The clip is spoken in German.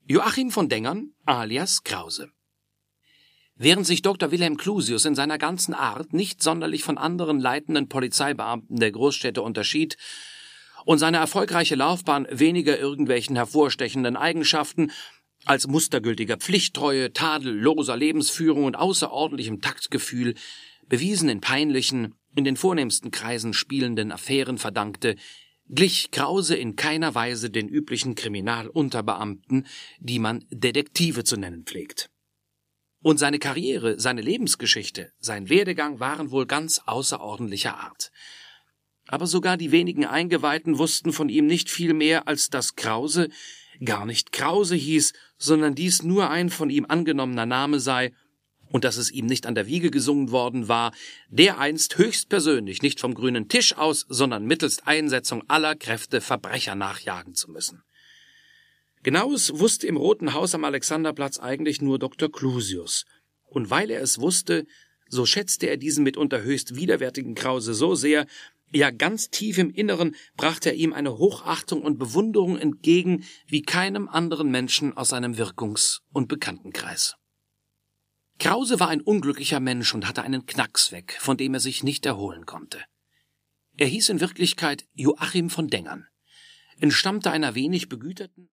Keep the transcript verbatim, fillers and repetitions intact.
Joachim von Dengern alias Krause. Während sich Doktor Wilhelm Clusius in seiner ganzen Art nicht sonderlich von anderen leitenden Polizeibeamten der Großstädte unterschied und seine erfolgreiche Laufbahn weniger irgendwelchen hervorstechenden Eigenschaften als mustergültiger Pflichttreue, tadelloser Lebensführung und außerordentlichem Taktgefühl, bewiesen in peinlichen, in den vornehmsten Kreisen spielenden Affären verdankte, glich Krause in keiner Weise den üblichen Kriminalunterbeamten, die man Detektive zu nennen pflegt. Und seine Karriere, seine Lebensgeschichte, sein Werdegang waren wohl ganz außerordentlicher Art. Aber sogar die wenigen Eingeweihten wussten von ihm nicht viel mehr, als dass Krause gar nicht Krause hieß, sondern dies nur ein von ihm angenommener Name sei, und dass es ihm nicht an der Wiege gesungen worden war, dereinst höchstpersönlich nicht vom grünen Tisch aus, sondern mittelst Einsetzung aller Kräfte Verbrecher nachjagen zu müssen. Genaues wusste im Roten Haus am Alexanderplatz eigentlich nur Doktor Clusius, und weil er es wusste, so schätzte er diesen mitunter höchst widerwärtigen Krause so sehr, ja ganz tief im Inneren brachte er ihm eine Hochachtung und Bewunderung entgegen wie keinem anderen Menschen aus seinem Wirkungs- und Bekanntenkreis. Krause war ein unglücklicher Mensch und hatte einen Knacks weg, von dem er sich nicht erholen konnte. Er hieß in Wirklichkeit Joachim von Dengern, entstammte einer wenig begüterten